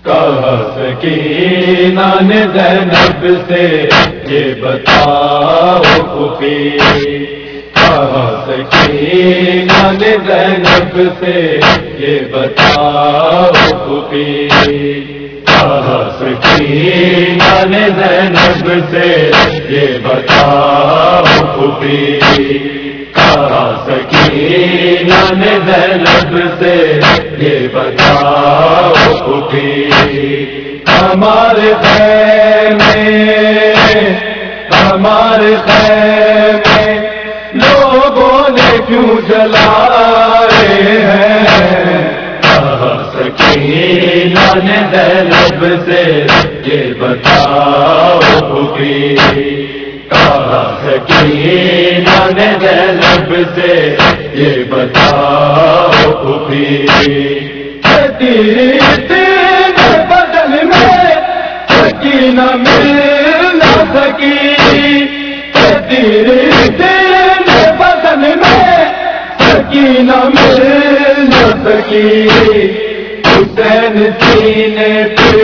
کہا سکینہ نے زینب سے یہ بتاؤ پھوپھی، کہا سکینہ نے زینب سے یہ بتاؤ پھوپھی، کہا سکینہ نے زینب سے یہ بتاؤ پھوپھی، کہا سکینہ نے زینب سے یہ بتاؤ پھوپھی، ہمارے خیمے لوگوں نے کیوں جلائے ہیں، کہا سکینہ نے زینب سے یہ بتاؤ پھوپھی، کہا سکینہ نے زینب سے یہ بتاؤ پھوپھی، تیرے بدن میں سکینہ مل نہ سکی، تیرے بدن میں سکینہ مل نہ سکی، حسین سینے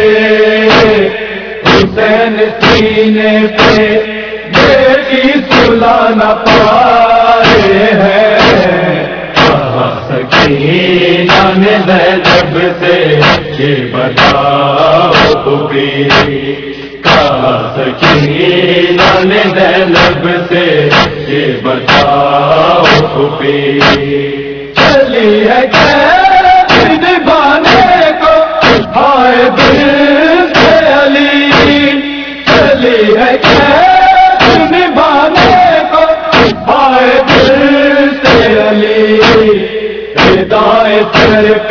پہ بیٹی سلا نہ پائے ہیں، کہا سکینہ نے زینب سے یہ بتاؤ پھوپھی، کہا سکینہ نے زینب سے یہ بتاؤ پھوپھی، چلی ہے قید نبھانے کو ہائے دل سے علی، چلی ہے قید نبھانے کو ہائے دل سے علی، ہدایت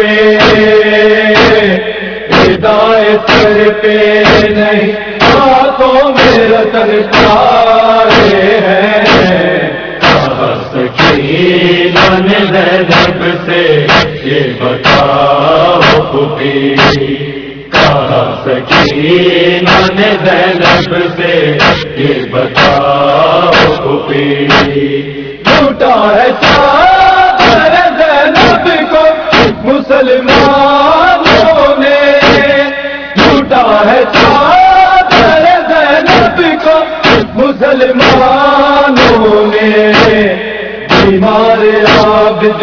سر پہ نہیں ہاتھوں میں رتن پائے ہیں، کہا سکینہ نے زینب سے یہ بتاؤ پھوپھی، کہا سکینہ نے زینب سے یہ بتاؤ پھوپھی، لوٹا ہے چادر زینب کو مسلمانوں نے، لوٹا ہے چادر زینب کو مسلمانوں نے، بیمار عابد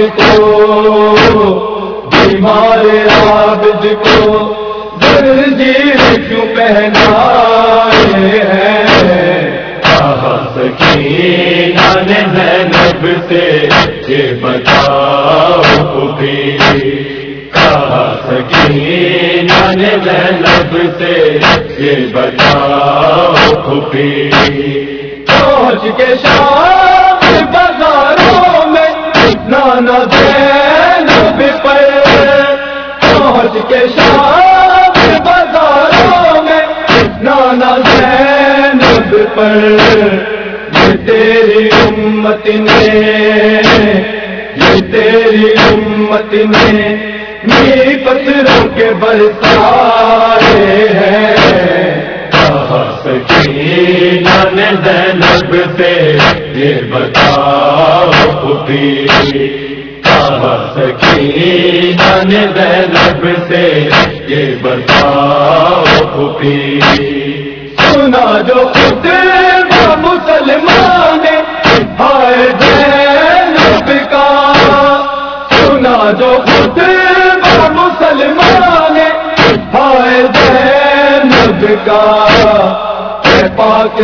کو زنجیر کیوں پہنائے ہیں، کہا سکینہ نے زینب سے یہ بتاؤ پھوپھی، کہا سکینہ نے زینب سے یہ بتاؤ پھوپھی، پہنچ کے شام بازاروں میں نانا زینب پر، پہنچ کے شام بازاروں میں نانا زینب پر، یہ تیری امت نے پتھروں کے برسائے ہیں، کہا سکینہ نے زینب سے یہ بتاؤ پھوپھی، کہا سکینہ نے زینب سے یہ بتاؤ پھوپھی، سنا جو خطبہ مسلمان ہائے زینب کا، سنا جو خطبہ مسلمان ہائے زینب کا، اے پاک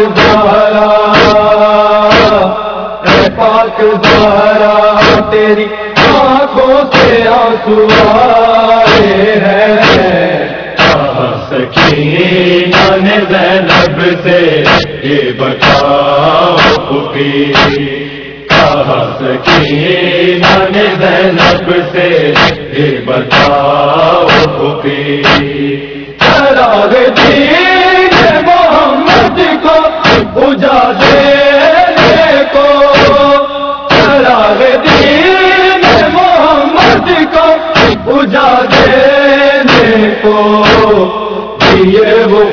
زہرا تیری آنکھوں سے آنسو آئے ہیں، کہا سکینہ نے زینب سے یہ بتاؤ پھوپھی، کہا سکینہ نے زینب سے یہ بتاؤ پھوپھی، چراغ دین محمد کو بجھا دینے کو، چراغ دین محمد کو بجھا دینے کو، دیے وہ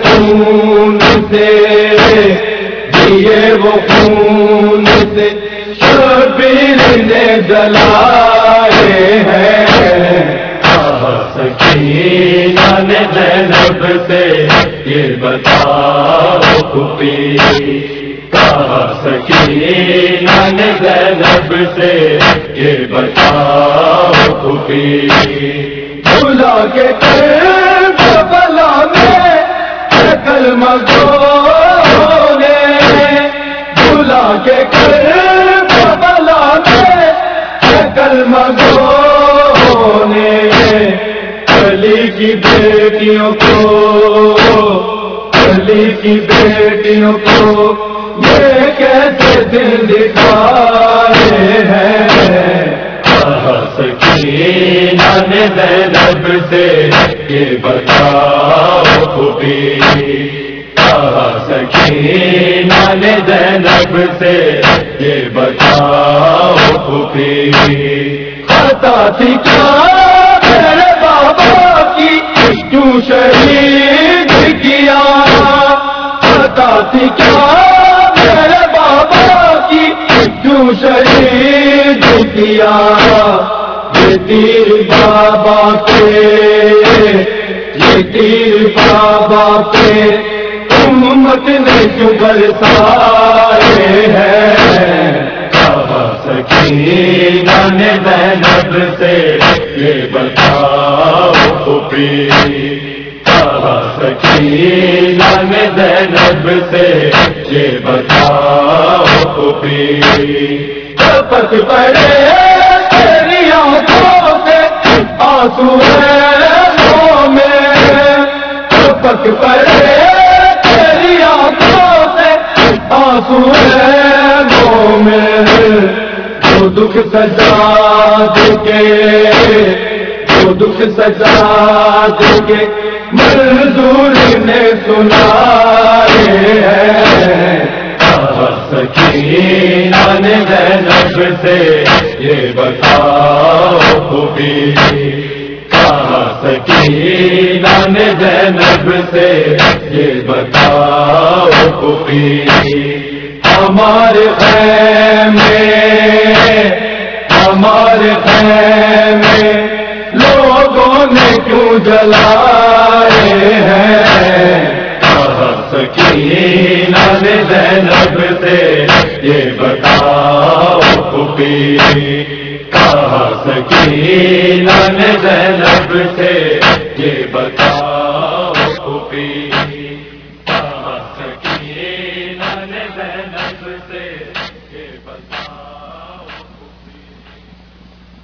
خون سے شبیر نے جلائے ہیں، سکینہ نے زینب سے یہ بتاؤ پھوپھی، کہا سکینہ نے زینب سے یہ بتاؤ پھوپھی، بھلا کے کربلا میں کلمہ گو نے، بھلا کے کربلا میں کلمہ گو نے، علی کی بیٹیوں کو، علی کی بیٹیوں کو یہ کیسے دل دکھائے ہیں، کہا سکینہ نے زینب سے یہ بتاؤ پھوپھی، کہا سکینہ نے زینب سے یہ بتاؤ پھوپھی، خطا تھی کیا میرے بابا کی کیوں شہید کیا، خطا تھی کیا میرے بابا کی کیوں شہید کیا، یہ تیر بابا پہ، یہ تیر بابا پہ امت نے کیوں برسائے ہیں، کہا سکینہ نے زینب سے یہ بتاؤ پھوپھی، کہا سکینہ نے زینب سے یہ بتاؤ پھوپھی، پک پڑے تیری آنکھوں سے آنسو ہے میں، پک پڑے تیری آنکھوں سے آنسو ہے میں، جو دکھ سجا دے کے، جو دکھ سجا دے کے منظور نے سنائے ہیں، کہا سکینہ نے زینب سے یہ بتاؤ پھوپھی، کہا سکینہ نے زینب سے یہ بتاؤ پھوپھی، ہمارے خیمے، ہمارے خیمے لوگوں نے کیوں جلائے ہیں، کہا سکینہ نے زینب سے یہ بتاؤ پھوپھی، کہا سکینہ نے زینب سے